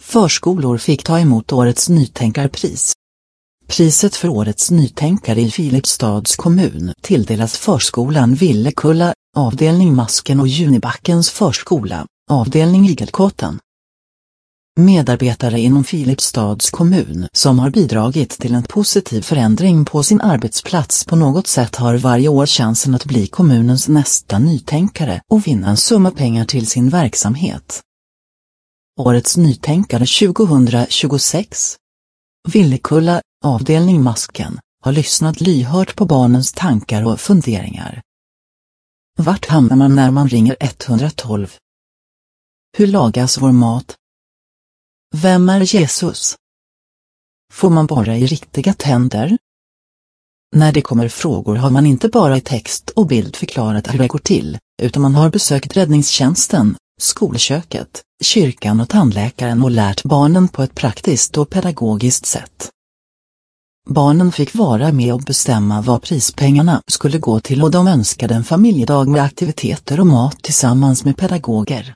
Förskolor fick ta emot årets nytänkarpris. Priset för årets nytänkare i Filipstads kommun tilldelas förskolan Villekulla, avdelning Masken och Junibackens förskola, avdelning Igelkotten. Medarbetare inom Filipstads kommun som har bidragit till en positiv förändring på sin arbetsplats på något sätt har varje år chansen att bli kommunens nästa nytänkare och vinna en summa pengar till sin verksamhet. Årets nytänkare 2026. Villekulla, avdelning Masken, har lyssnat lyhört på barnens tankar och funderingar. Vart hamnar man när man ringer 112? Hur lagas vår mat? Vem är Jesus? Får man borra i riktiga tänder? När det kommer frågor har man inte bara i text och bild förklarat hur det går till, utan man har besökt räddningstjänsten, skolköket, kyrkan och tandläkaren och lärt barnen på ett praktiskt och pedagogiskt sätt. Barnen fick vara med och bestämma vad prispengarna skulle gå till och de önskade en familjedag med aktiviteter och mat tillsammans med pedagoger.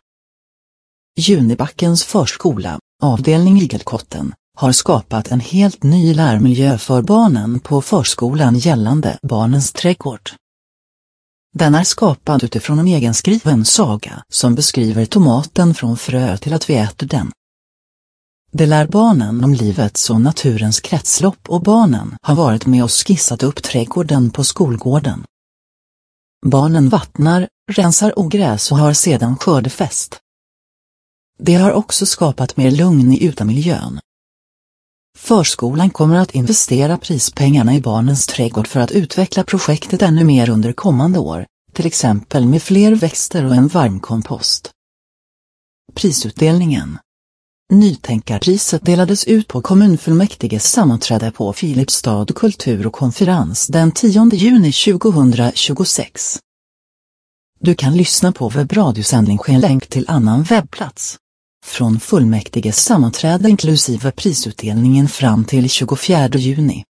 Junibackens förskola, avdelning Igelkotten, har skapat en helt ny lärmiljö för barnen på förskolan gällande barnens trädgård. Den är skapad utifrån en egenskriven saga som beskriver tomaten från frö till att vi äter den. Det lär barnen om livets och naturens kretslopp och barnen har varit med och skissat upp trädgården på skolgården. Barnen vattnar, rensar ogräs och har sedan skördefest. Det har också skapat mer lugn i utemiljön. Förskolan kommer att investera prispengarna i barnens trädgård för att utveckla projektet ännu mer under kommande år, till exempel med fler växter och en varmkompost. Prisutdelningen. Nytänkarpriset delades ut på kommunfullmäktiges sammanträde på Filipstad kultur- och konferens den 10 juni 2026. Du kan lyssna på webbradiosändning ske länk till annan webbplats. Från fullmäktiges sammanträde inklusive prisutdelningen fram till 24 juni.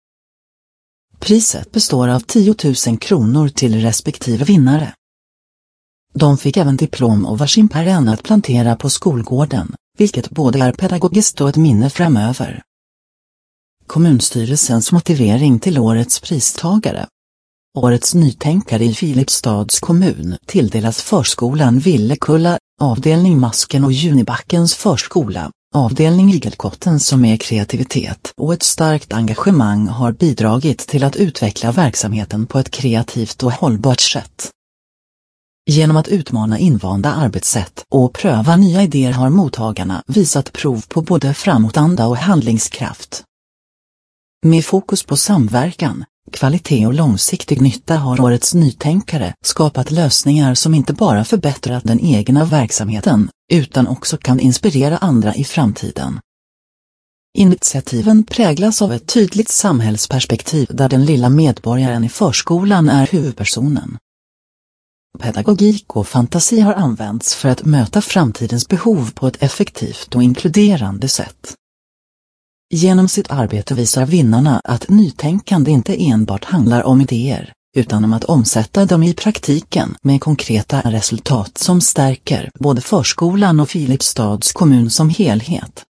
Priset består av 10 000 kronor till respektive vinnare. De fick även diplom och varsin perenn att plantera på skolgården, vilket både är pedagogiskt och ett minne framöver. Kommunstyrelsens motivering till årets pristagare. Årets nytänkare i Filipstads kommun tilldelas förskolan Villekulla, avdelning Masken och Junibackens förskola, avdelning Igelkotten som med kreativitet och ett starkt engagemang har bidragit till att utveckla verksamheten på ett kreativt och hållbart sätt. Genom att utmana invanda arbetssätt och pröva nya idéer har mottagarna visat prov på både framåtanda och handlingskraft. Med fokus på samverkan, kvalitet och långsiktig nytta har årets nytänkare skapat lösningar som inte bara förbättrat den egna verksamheten, utan också kan inspirera andra i framtiden. Initiativen präglas av ett tydligt samhällsperspektiv där den lilla medborgaren i förskolan är huvudpersonen. Pedagogik och fantasi har använts för att möta framtidens behov på ett effektivt och inkluderande sätt. Genom sitt arbete visar vinnarna att nytänkande inte enbart handlar om idéer, utan om att omsätta dem i praktiken med konkreta resultat som stärker både förskolan och Filipstads kommun som helhet.